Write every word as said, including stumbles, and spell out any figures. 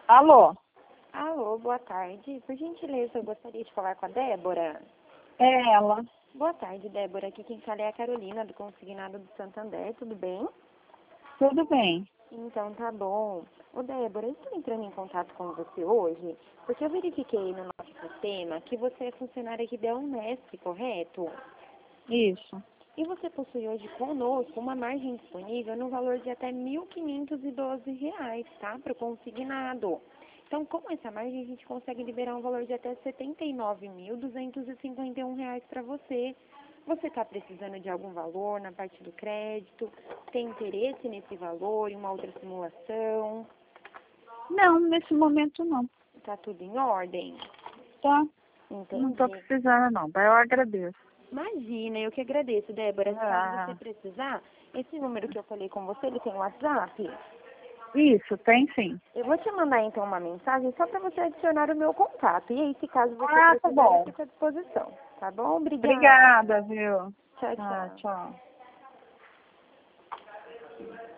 Alô? Alô, boa tarde. Por gentileza, eu gostaria de falar com a Débora. É ela. Boa tarde, Débora. Aqui quem fala é a Carolina, do Consignado do Santander. Tudo bem? Tudo bem. Então, tá bom. Ô, Débora, eu estou entrando em contato com você hoje porque eu verifiquei no nosso sistema que você é funcionária aqui da Unesp, correto? Isso. E você possui hoje conosco uma margem disponível no valor de até mil quinhentos e doze reais, tá? Para o consignado. Então, com essa margem, a gente consegue liberar um valor de até setenta e nove mil duzentos e cinquenta e um reais para você. Você está precisando de algum valor na parte do crédito? Tem interesse nesse valor, em uma outra simulação? Não, nesse momento não. Tá tudo em ordem? Tá? Não tô Entendi. precisando não, mas eu agradeço. Imagina, eu que agradeço, Débora. Caso Ah, você precisar, esse número que eu falei com você, ele tem WhatsApp? isso, tem sim. Eu vou te mandar então uma mensagem só para você adicionar o meu contato. E aí, se caso você Ah, tá precisar, eu bom. fico à disposição. Tá bom? Obrigada. Obrigada, viu? Tchau, Ah, tchau. tchau.